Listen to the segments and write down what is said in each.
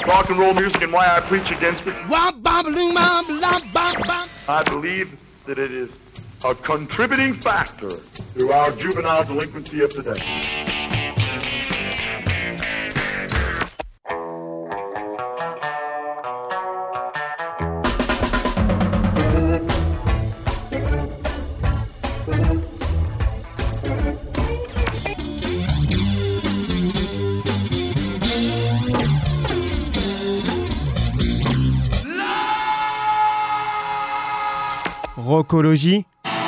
rock and roll music and why I preach against it. I believe that it is a contributing factor to our juvenile delinquency of today. Rockologie.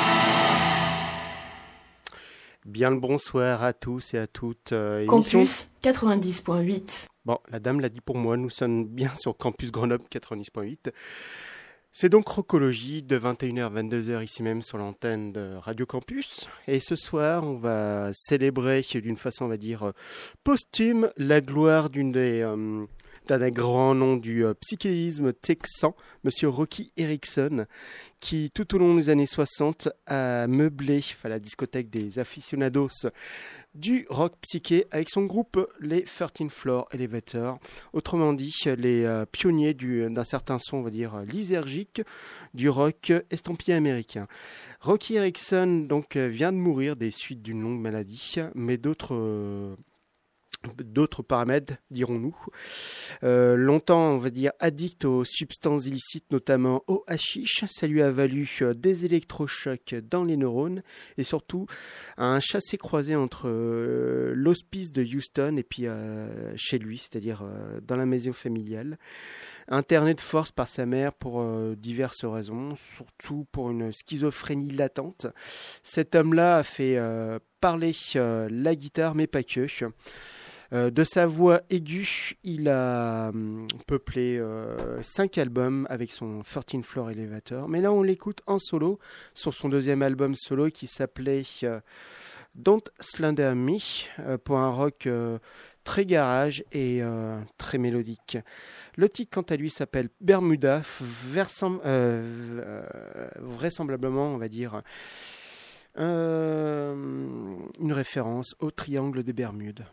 Bien le bonsoir à tous et à toutes. Campus 90.8. Bon, la dame l'a dit pour moi, nous sommes bien sur Campus Grenoble 90.8. C'est donc Rockologie de 21h à 22h ici même sur l'antenne de Radio Campus. Et ce soir, on va célébrer d'une façon, on va dire, posthume la gloire d'un des grands noms du psychédélisme texan, Monsieur Roky Erickson, qui tout au long des années 60 a meublé la discothèque des aficionados du rock psyché avec son groupe les 13th Floor Elevator, autrement dit les pionniers d'un certain son, on va dire, lysergique du rock estampillé américain. Roky Erickson donc vient de mourir des suites d'une longue maladie, mais d'autres paramètres, dirons-nous. Longtemps, on va dire, addict aux substances illicites, notamment au hashish, ça lui a valu des électrochocs dans les neurones et surtout un chassé-croisé entre l'hospice de Houston et puis chez lui, c'est-à-dire dans la maison familiale. Interné de force par sa mère pour diverses raisons, surtout pour une schizophrénie latente. Cet homme-là a fait parler la guitare, mais pas que. De sa voix aiguë, il a peuplé 5 albums avec son 13th Floor Elevator. Mais là, on l'écoute en solo sur son deuxième album solo qui s'appelait Don't Slander Me, pour un rock très garage et très mélodique. Le titre, quant à lui, s'appelle Bermuda, vraisemblablement, on va dire, une référence au triangle des Bermudes.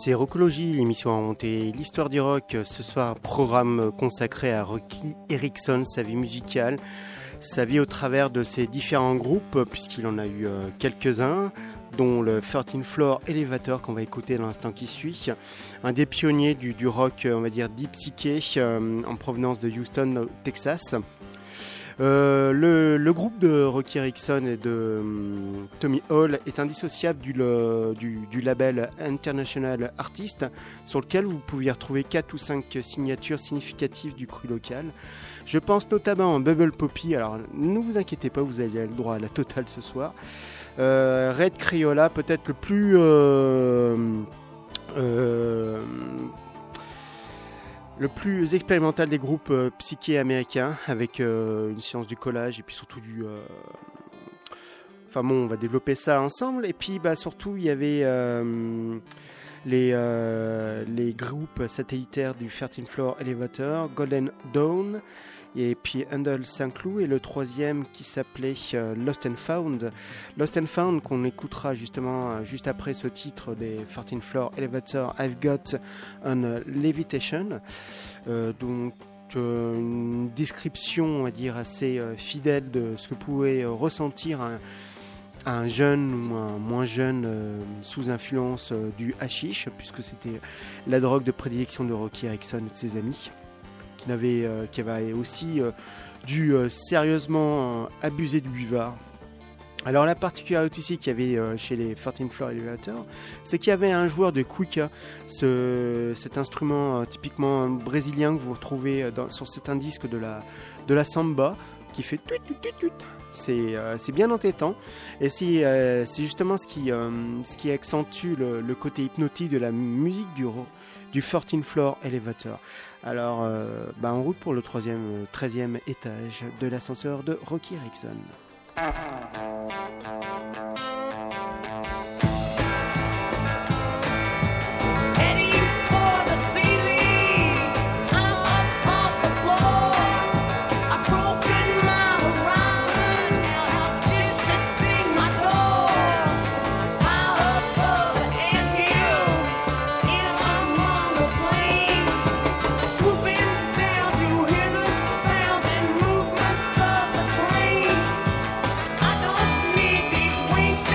C'est Rockologie, l'émission a monté l'histoire du rock. Ce soir, programme consacré à Roky Erickson, sa vie musicale, sa vie au travers de ses différents groupes, puisqu'il en a eu quelques-uns, dont le 13th Floor Elevator qu'on va écouter dans l'instant qui suit. Un des pionniers du rock, on va dire, deep psyché, en provenance de Houston, Texas. Le groupe de Roky Erickson et de Tommy Hall est indissociable du label International Artist, sur lequel vous pouviez retrouver 4 ou 5 signatures significatives du cru local. Je pense notamment à Bubble Poppy. Alors ne vous inquiétez pas, vous avez le droit à la totale ce soir. Red Crayola, peut-être le plus le plus expérimental des groupes psyché américains, avec une science du collage et puis surtout du... Enfin bon, on va développer ça ensemble. Et puis surtout, il y avait les groupes satellitaires du 13th Floor Elevator, Golden Dawn, et puis Handle Saint-Cloud, et le troisième qui s'appelait Lost and Found. Lost and Found qu'on écoutera justement juste après ce titre des 13th Floor Elevator, I've Got an Levitation. Donc une description, on va dire, assez fidèle de ce que pouvait ressentir un jeune ou un moins jeune sous influence du hashish, puisque c'était la drogue de prédilection de Roky Erickson et de ses amis, qui avait aussi dû sérieusement abuser du buvard. Alors la particularité aussi qu'il y avait chez les 13th Floor Elevator, c'est qu'il y avait un joueur de cuica, cet instrument typiquement brésilien que vous retrouvez sur certains disques de la samba, qui fait tut tut tut tut. C'est bien entêtant, et c'est justement ce qui accentue le côté hypnotique de la musique du 13th Floor Elevator. Alors, en route pour le 13e étage de l'ascenseur de Roky Erickson. Wings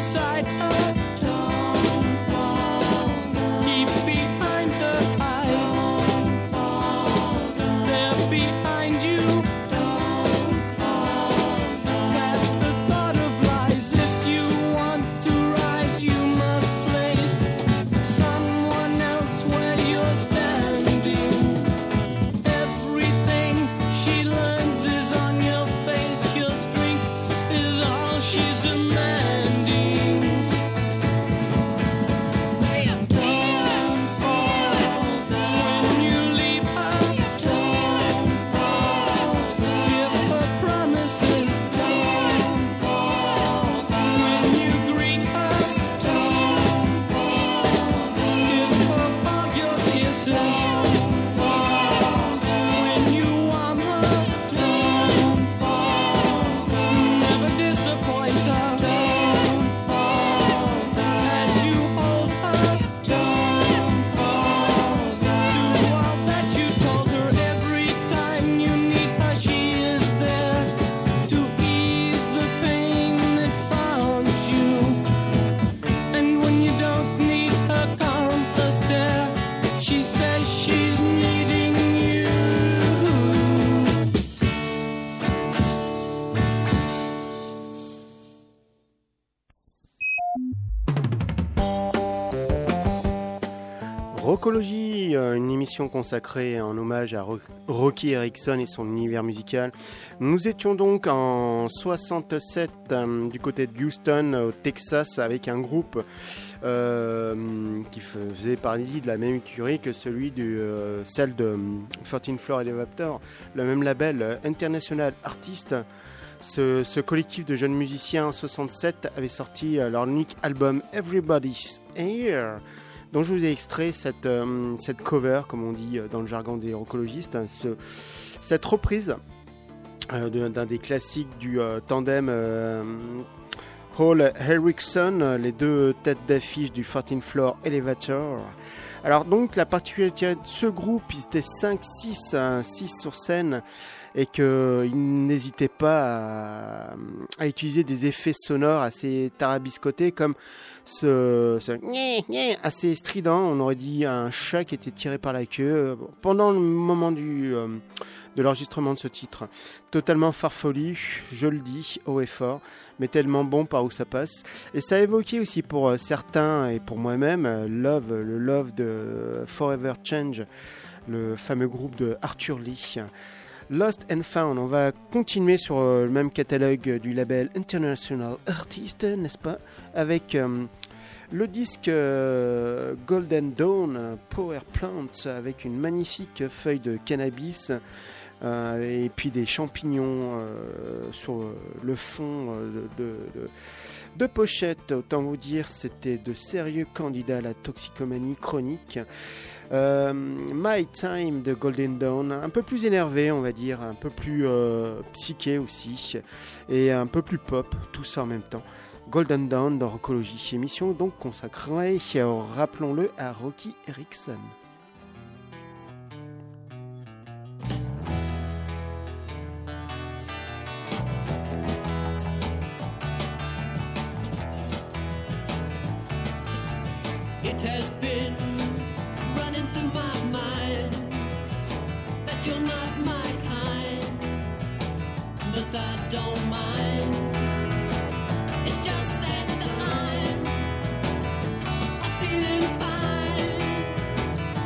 beside her. Don't fall down. Keep behind her eyes. Don't fall down. They're behind you. Don't fall down. That's the thought of lies. If you want to rise, you must place someone else where you're standing. Everything she learns is on your face. Your strength is all she's demanding. Don't fall down. When you leave her, don't fall down. Give her promises. Don't fall down. When you greet her, don't fall down. Give her all your kisses. Don't fall down. When you warm her, don't fall down. Never disappoint her. Don't fall down. As you hold her, don't fall down. Do all that you told her. Every time you need her, she is there to ease the pain that found you. And when you don't need her, calm her stare. She says she's needing you. Rockologie, une émission consacrée en hommage à Roky Erickson et son univers musical. Nous étions donc en 67 du côté de Houston, au Texas, avec un groupe qui faisait partie de la même écurie que celle de 13th Floor Elevator, le même label, International Artists. Ce collectif de jeunes musiciens en 67 avait sorti leur unique album Everybody's Here, dont je vous ai extrait cette cover, comme on dit dans le jargon des rockologistes, cette reprise d'un des classiques du tandem Hall Erickson, les deux têtes d'affiche du 13th Floor Elevator. Alors donc la particularité de ce groupe, ils étaient 6 sur scène, et qu'ils n'hésitaient pas à utiliser des effets sonores assez tarabiscotés, comme ce assez strident, on aurait dit un chat qui était tiré par la queue pendant le moment de l'enregistrement de ce titre. Totalement farfelu, je le dis haut et fort, mais tellement bon par où ça passe. Et ça a évoqué aussi pour certains et pour moi-même le Love de Forever Change, le fameux groupe de Arthur Lee. Lost and Found, on va continuer sur le même catalogue du label International Artists, n'est-ce pas, avec le disque Golden Dawn Power Plant, avec une magnifique feuille de cannabis et puis des champignons sur le fond de pochette. Autant vous dire, c'était de sérieux candidats à la toxicomanie chronique. My Time de Golden Dawn, un peu plus énervé, on va dire, un peu plus psyché aussi, et un peu plus pop, tout ça en même temps. Golden Dawn dans Rockologie, émission donc consacrée, rappelons-le, à Roky Erickson. It has been running through my mind that you're not my kind, but I don't mind. It's just that I'm feeling fine.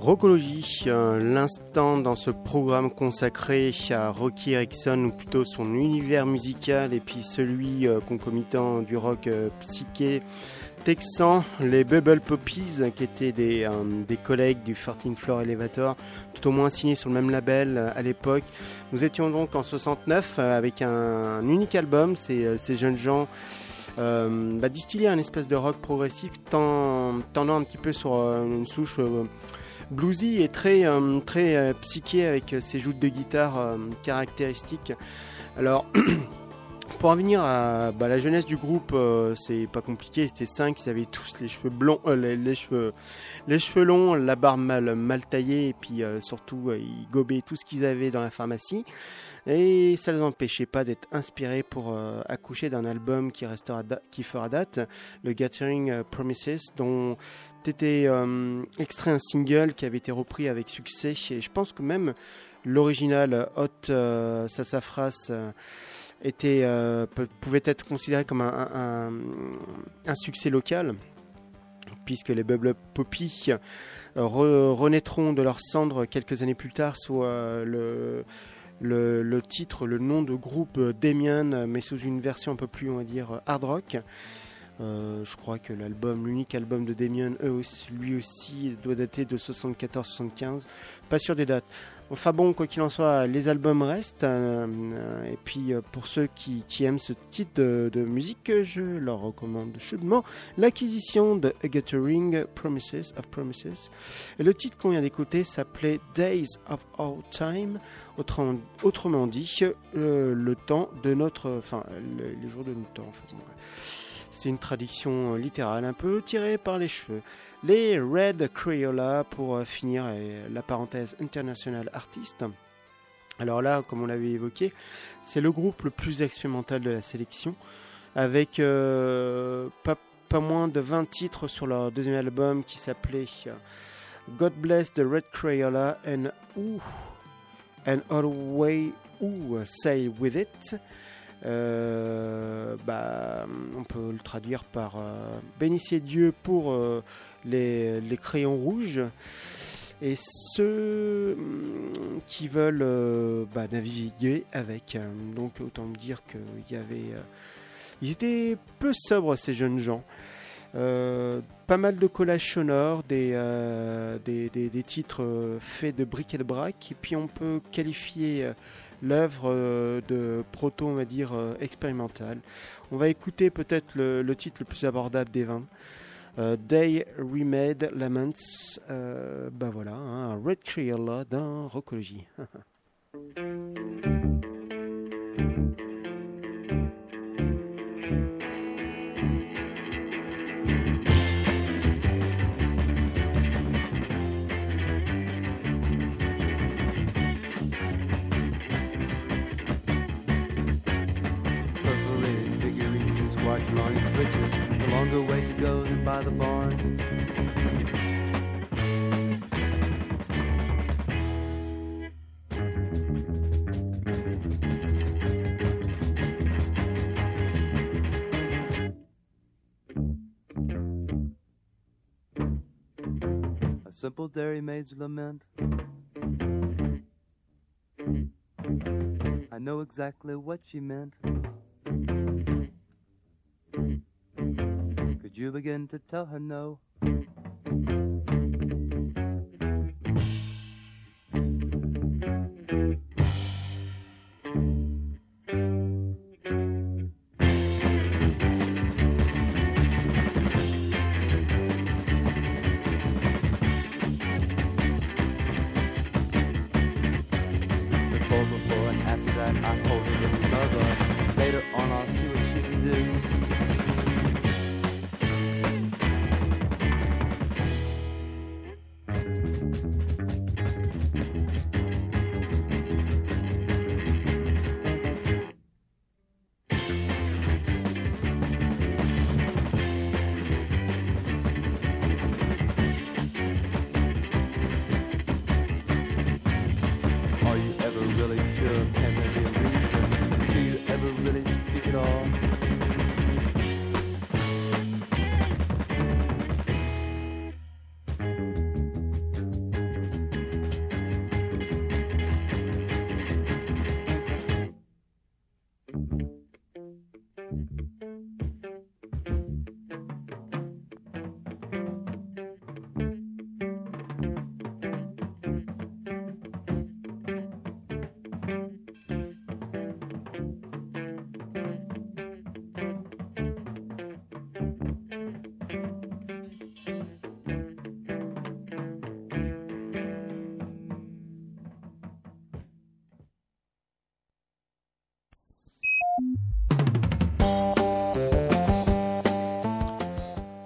Rockologie, l'instant dans ce programme consacré à Roky Erickson, ou plutôt son univers musical, et puis celui concomitant du rock psyché texan, les Bubble Poppies, qui étaient des collègues du 13th Floor Elevator, tout au moins signés sur le même label à l'époque. Nous étions donc en 69 avec un unique album, ces jeunes gens distillaient un espèce de rock progressif tendant un petit peu sur une souche bluesy et très psyché, avec ses joutes de guitare caractéristiques. Alors pour en venir à la jeunesse du groupe, c'est pas compliqué, c'était 5, ils avaient tous les cheveux blonds, les cheveux longs, la barbe mal taillée, et puis surtout ils gobaient tout ce qu'ils avaient dans la pharmacie, et ça ne les empêchait pas d'être inspirés pour accoucher d'un album qui fera date, le Gathering Promises, dont était extrait un single qui avait été repris avec succès, et je pense que même l'original Hot Sassafras pouvait être considéré comme un succès local, puisque les Bubble Poppies renaîtront de leurs cendres quelques années plus tard sous le nom de groupe Damien, mais sous une version un peu plus, on va dire, hard rock. Je crois que l'unique album de Damien, lui aussi, doit dater de 74-75. Pas sûr des dates. Enfin bon, quoi qu'il en soit, les albums restent. Et puis pour ceux qui aiment ce type de musique, je leur recommande chaudement l'acquisition de A Gathering Promises. Et le titre qu'on vient d'écouter s'appelait Days of Our Time. Autrement dit, le temps de notre... Enfin, les jours de notre temps. Enfin, bon, c'est une traduction littérale, un peu tirée par les cheveux. Les Red Crayola, pour finir la parenthèse International Artist. Alors là, comme on l'avait évoqué, c'est le groupe le plus expérimental de la sélection, avec pas moins de 20 titres sur leur deuxième album qui s'appelait God Bless the Red Crayola and All Way Say With It. On peut le traduire par bénissez Dieu pour les crayons rouges, et ceux qui veulent naviguer avec. Donc autant me dire ils étaient peu sobres, ces jeunes gens. Pas mal de collages sonores, des titres faits de bric-et-brac, et puis on peut qualifier l'œuvre de proto, on va dire, expérimentale. On va écouter peut-être le titre le plus abordable des 20, Day Remade Laments. Voilà, un Red Crayola dans Rockologie. Long and quicker, the longer way to go than by the barn. A simple dairy maid's lament. I know exactly what she meant. Could you begin to tell her no? Before and after that I hold her with another. Later on I'll see what she can do. Are you ever really sure? Can there be a reason? Do you ever really speak at all?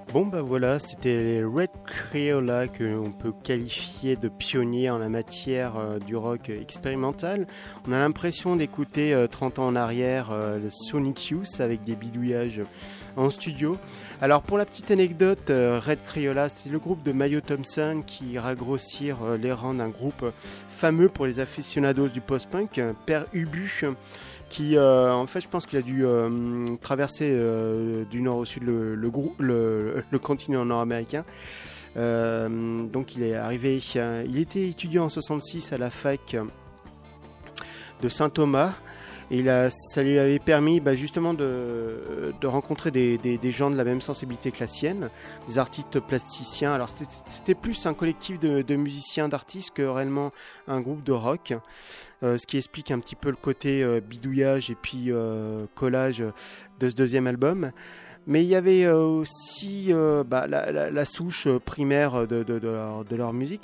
Bon bah voilà, c'était les Red Crayola qu'on peut qualifier de pionniers en la matière du rock expérimental. On a l'impression d'écouter 30 ans en arrière le Sonic Youth avec des bidouillages en studio. Alors pour la petite anecdote, Red Crayola, c'était le groupe de Mayo Thompson qui ragrossirent les rangs d'un groupe fameux pour les aficionados du post-punk, Père Ubu, qui en fait je pense qu'il a dû traverser du nord au sud le continent nord-américain. Donc il est arrivé, il était étudiant en 66 à la fac de Saint-Thomas. Et ça lui avait permis justement de rencontrer des gens de la même sensibilité que la sienne, des artistes plasticiens. Alors c'était plus un collectif de musiciens, d'artistes que réellement un groupe de rock, ce qui explique un petit peu le côté bidouillage et puis collage de ce deuxième album. Mais il y avait aussi la souche primaire de leur musique,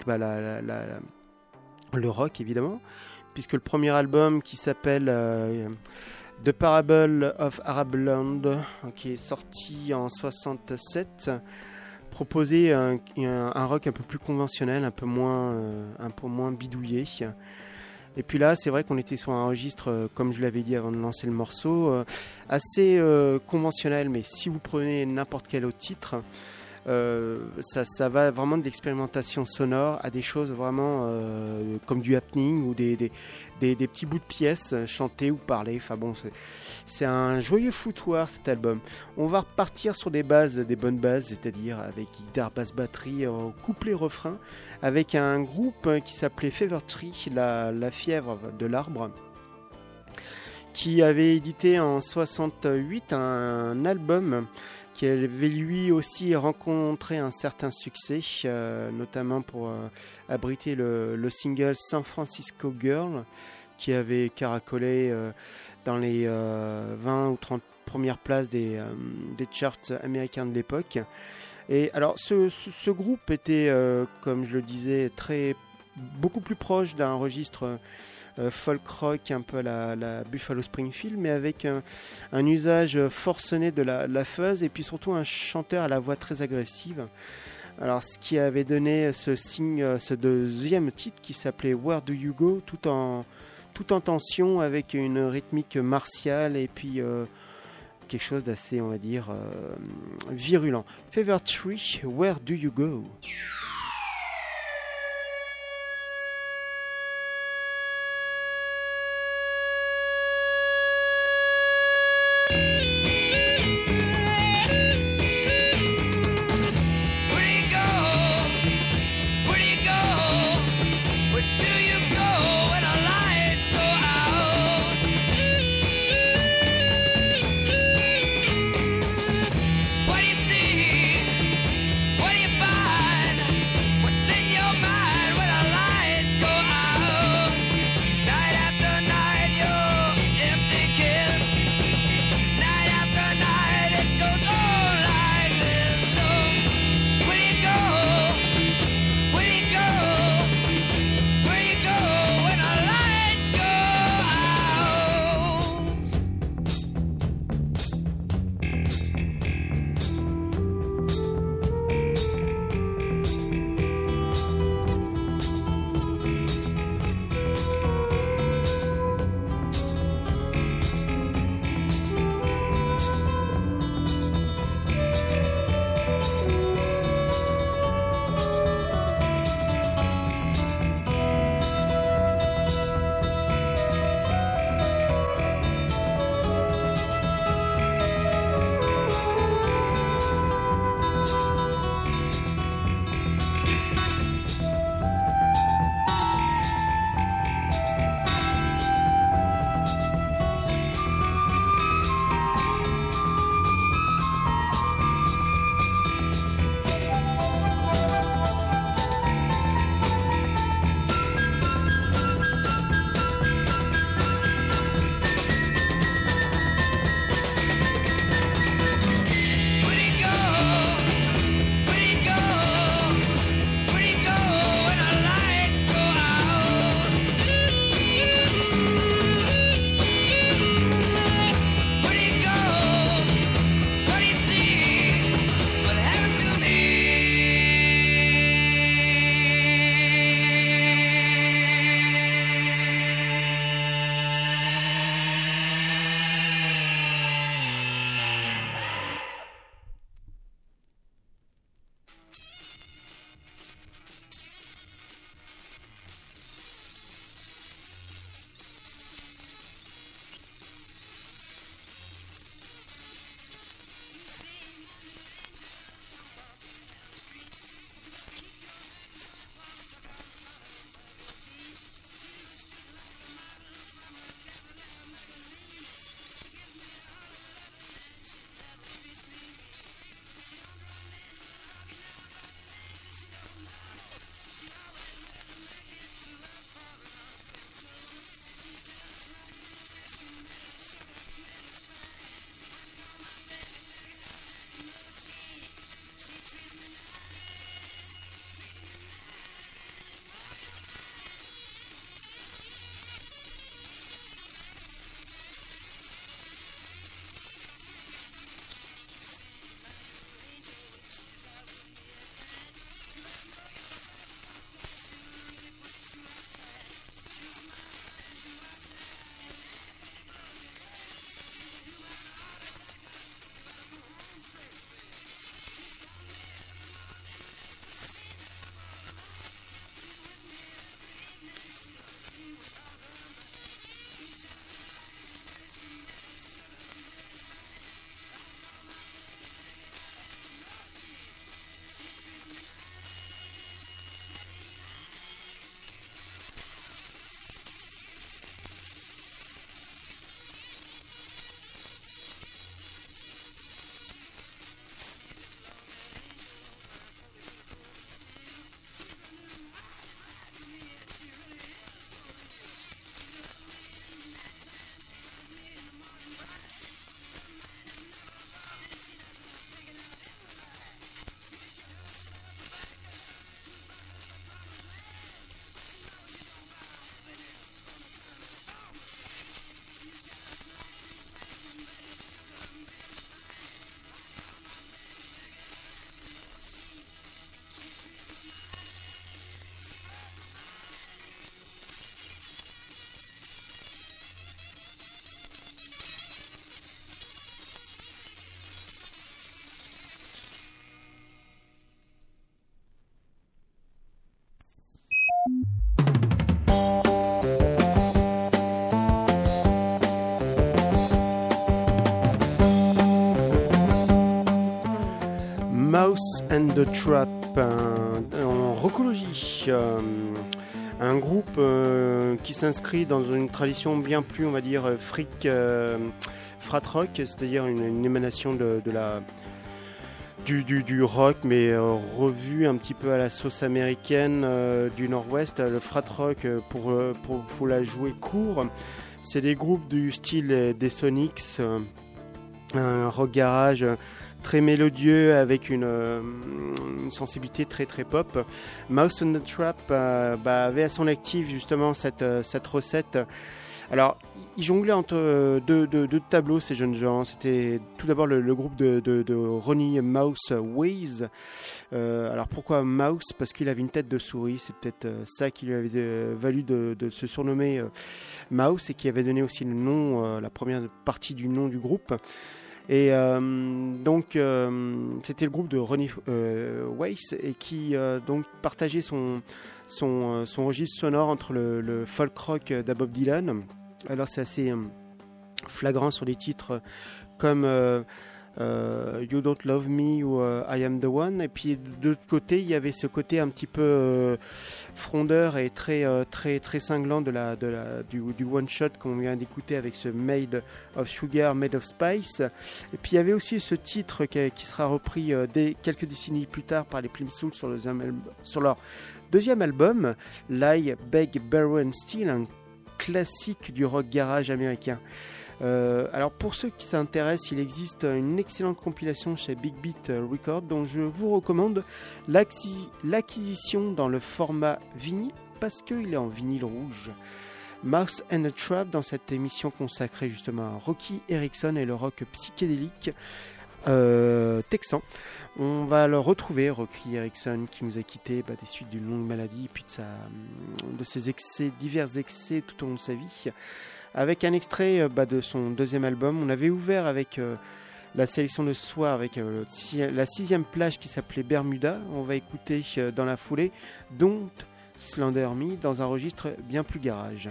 le rock évidemment, puisque le premier album qui s'appelle The Parable of Arab Land, qui est sorti en 67, proposait un rock un peu plus conventionnel, un peu moins bidouillé. Et puis là, c'est vrai qu'on était sur un registre, comme je l'avais dit avant de lancer le morceau, assez conventionnel, mais si vous prenez n'importe quel autre titre, ça va vraiment de l'expérimentation sonore à des choses vraiment comme du happening ou des petits bouts de pièces chantés ou parlés. Enfin bon, c'est un joyeux foutoir cet album. On va repartir sur des bonnes bases, c'est-à-dire avec guitare, basse, batterie, couplet, refrain, avec un groupe qui s'appelait Fever Tree, la fièvre de l'arbre, qui avait édité en 68 un album qui avait lui aussi rencontré un certain succès, notamment pour abriter le single San Francisco Girl, qui avait caracolé dans les 20 ou 30 premières places des charts américains de l'époque. Et alors ce groupe était, comme je le disais, beaucoup plus proche d'un registre folk rock un peu à la Buffalo Springfield, mais avec un usage forcené de la fuzz et puis surtout un chanteur à la voix très agressive. Alors ce qui avait donné ce deuxième titre qui s'appelait Where Do You Go, tout en tension avec une rythmique martiale et puis quelque chose d'assez, on va dire, virulent. Fever Tree, Where Do You Go? What do you see? What do you find? and the Trap, en rockologie, un groupe qui s'inscrit dans une tradition bien plus, on va dire, frat rock, c'est-à-dire une émanation du rock, mais revu un petit peu à la sauce américaine du Nord-Ouest. Le frat rock, pour la jouer court, c'est des groupes du style des Sonics, un rock garage très mélodieux avec une sensibilité très très pop. Mouse and the Trap avait à son actif justement cette recette. Alors, ils jonglaient entre deux tableaux, ces jeunes gens. C'était tout d'abord le groupe de Ronnie Mouse Ways. Alors pourquoi Mouse ? Parce qu'il avait une tête de souris. C'est peut-être ça qui lui avait valu de se surnommer Mouse, et qui avait donné aussi le nom, la première partie du nom du groupe. Et donc c'était le groupe de Ronnie Weiss, et qui donc partageait son registre sonore entre le folk rock d'Bob Dylan. Alors c'est assez flagrant sur des titres comme You Don't Love Me ou I Am The One. Et puis de l'autre côté, il y avait ce côté un petit peu frondeur et très cinglant du one shot qu'on vient d'écouter avec ce Made of Sugar, Made of Spice. Et puis il y avait aussi ce titre qui sera repris quelques décennies plus tard par les Plimsoul sur leur deuxième album, Lie, Beg, Borrow and Steal, un classique du rock garage américain. Alors pour ceux qui s'intéressent, il existe une excellente compilation chez Big Beat Records dont je vous recommande l'acquisition dans le format vinyle, parce qu'il est en vinyle rouge. Mouse and the Trap, dans cette émission consacrée justement à Roky Erickson et le rock psychédélique texan. On va le retrouver, Roky Erickson, qui nous a quittés des suites d'une longue maladie et puis de ses divers excès tout au long de sa vie, avec un extrait de son deuxième album. On avait ouvert avec la sélection de ce soir avec la 6e plage qui s'appelait Bermuda. On va écouter dans la foulée Don't Slander Me dans un registre bien plus garage.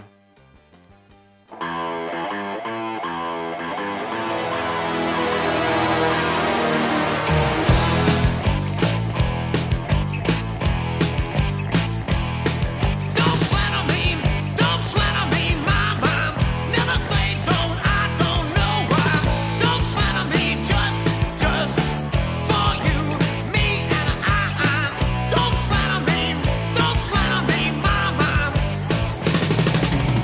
Don't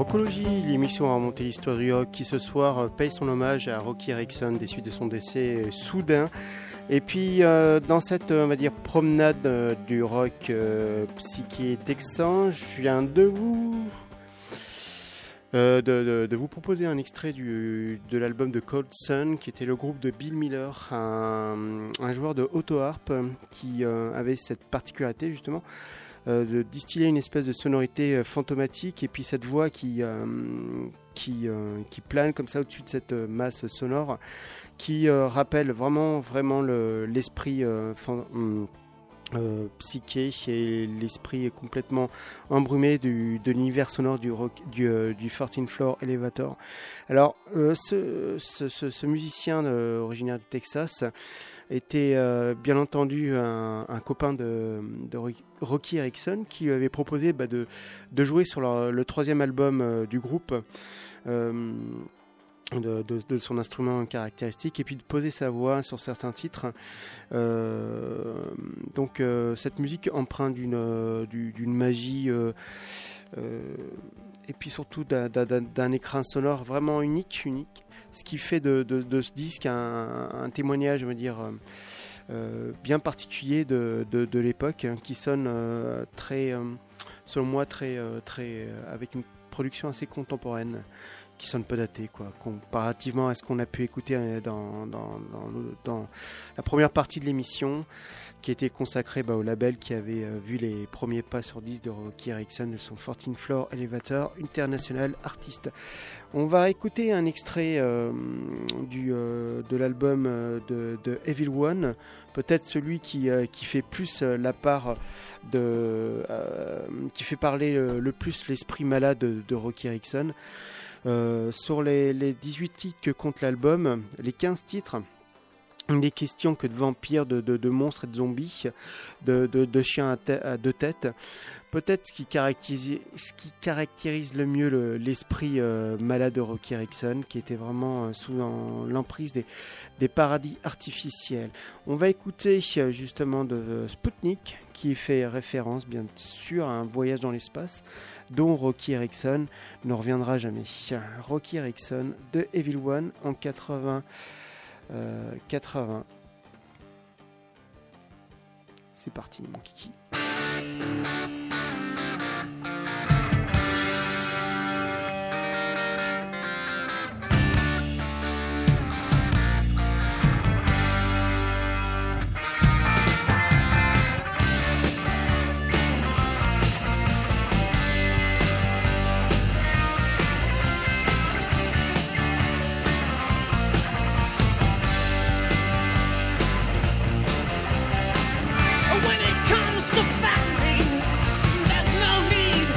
Rockologie, l'émission à remonter l'histoire du rock qui ce soir paye son hommage à Rocky Erickson des suites de son décès soudain. Et puis dans cette on va dire promenade du rock psyché texan, je viens de vous proposer un extrait de l'album de Cold Sun, qui était le groupe de Bill Miller, un joueur de auto-harp qui avait cette particularité justement de distiller une espèce de sonorité fantomatique, et puis cette voix qui plane comme ça au-dessus de cette masse sonore, qui rappelle vraiment l'esprit psyché et l'esprit complètement embrumé de l'univers sonore du 14th Floor Elevator. Alors ce musicien originaire du Texas était bien entendu un copain de Rocky Erickson, qui lui avait proposé de jouer sur le troisième album du groupe, de son instrument caractéristique, et puis de poser sa voix sur certains titres. Donc cette musique empreinte d'une magie et puis surtout d'un écrin sonore vraiment unique, ce qui fait de ce disque un témoignage, je veux dire, bien particulier de l'époque, qui sonne très, selon moi, très avec une production assez contemporaine, qui sonne peu daté, quoi, comparativement à ce qu'on a pu écouter dans la première partie de l'émission, qui était consacrée au label qui avait vu les premiers pas sur disque de Rocky Erickson, de son 14th Floor Elevator International Artist. On va écouter un extrait de l'album de Evil One, peut-être celui qui fait plus la part qui fait parler le plus l'esprit malade de Rocky Erickson. Sur les 18 titres que compte l'album, les 15 titres, il n'est question que de vampires, de monstres et de zombies, de chiens à deux têtes. Peut-être ce qui caractérise le mieux l'esprit malade de Rocky Erickson, qui était vraiment sous l'emprise des paradis artificiels. On va écouter justement de Sputnik, qui fait référence bien sûr à un voyage dans l'espace dont Rocky Erickson ne reviendra jamais. Rocky Erickson de Evil One en 80. C'est parti, mon kiki. When it comes to fighting, there's no need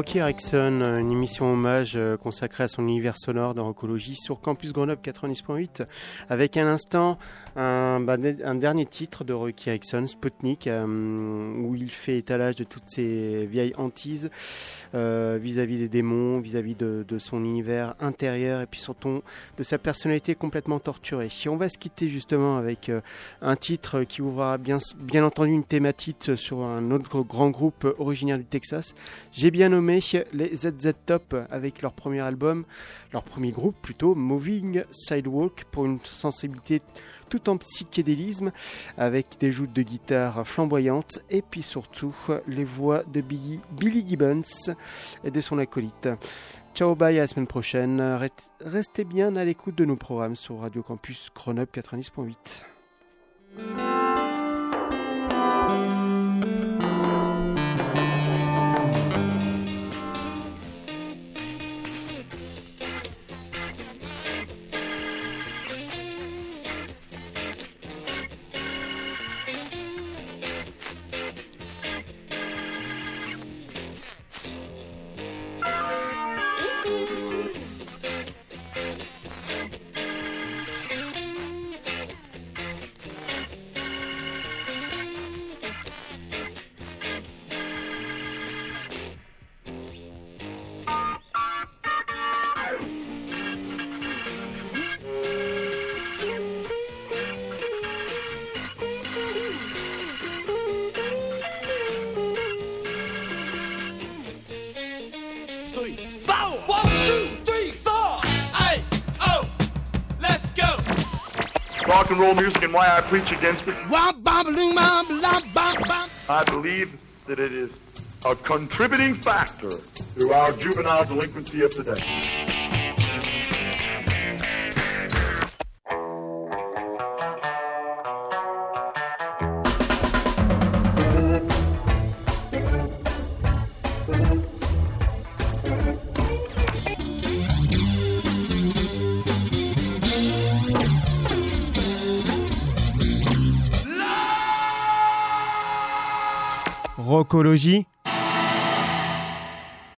Rocky Erickson, une émission hommage consacrée à son univers sonore de rockologie sur Campus Grenoble 90.8, avec à l'instant un dernier titre de Rocky Erickson, Sputnik, où il fait étalage de toutes ses vieilles hantises vis-à-vis des démons, vis-à-vis de son univers intérieur et puis surtout de sa personnalité complètement torturée. Et on va se quitter justement avec un titre qui ouvrira bien entendu une thématique sur un autre grand groupe originaire du Texas. J'ai bien nommé les ZZ Top avec leur premier album, leur premier groupe plutôt, Moving Sidewalk, pour une sensibilité tout en psychédélisme, avec des joutes de guitare flamboyantes et puis surtout les voix de Billy Gibbons et de son acolyte. Ciao, bye, à la semaine prochaine. Restez bien à l'écoute de nos programmes sur Radio Campus Grenoble 90.8. Rock and roll music and why I preach against it. I believe that it is a contributing factor to our juvenile delinquency of today. Rockologie